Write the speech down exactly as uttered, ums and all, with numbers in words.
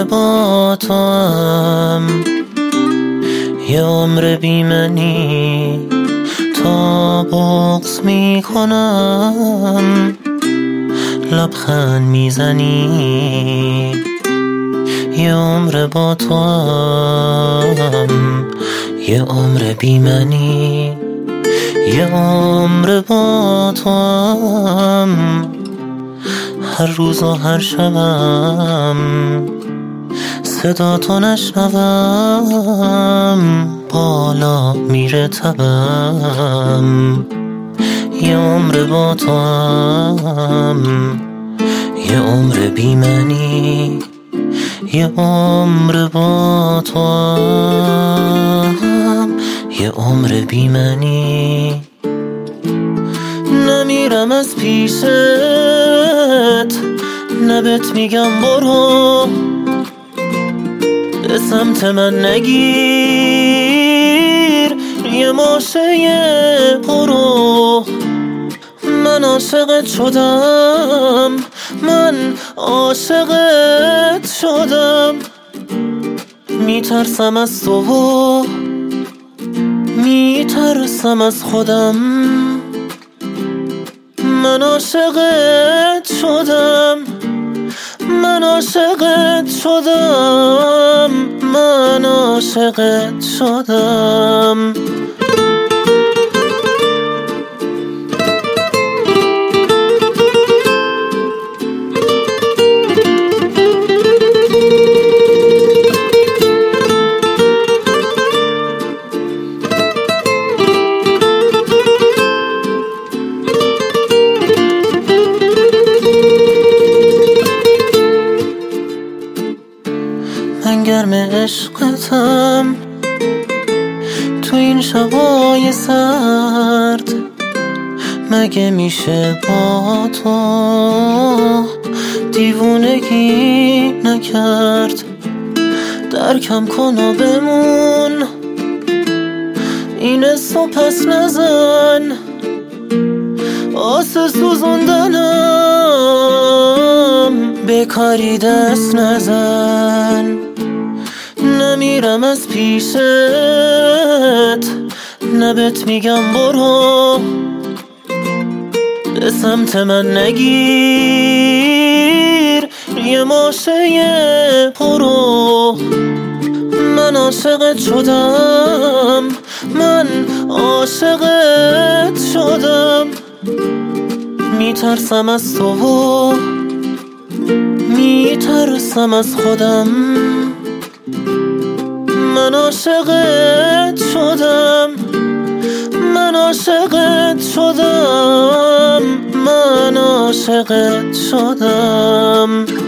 با تو هم یه عمر بی منی، تا بغض می کنم لبخند میزنی. یه عمر با تو هم یه عمر بی منی، یه عمر با تو هم هر روز و هر شبم صدا تو نشنوم بالا میره تبم. یه عمر با تو هم یه عمر بی منی، یه عمر با تو هم یه عمر بی منی. نمیرم از پیشت، نبت میگم برو، به سمت من نگیر یه ماشه برو. من عاشقت شدم، من عاشقت شدم، میترسم از تو و میترسم از خودم. من عاشقت شدم، من عاشقت شدم، من عاشقت شدم. من گرم عشقتم تو این شبای سرد، مگه میشه با تو دیوونگی نکرد؟ درکم کن و بمون، این حسو پس نزن، آسه سوزوندنم بکاری دست نزن. نمیرم از پیشت، نبت میگم برو، به سمت من نگیر یه ماشه برو. من عاشقت شدم، من عاشقت شدم، میترسم از تو و میترسم از خودم. من عاشقت شدم، من عاشقت شدم، من عاشقت شدم.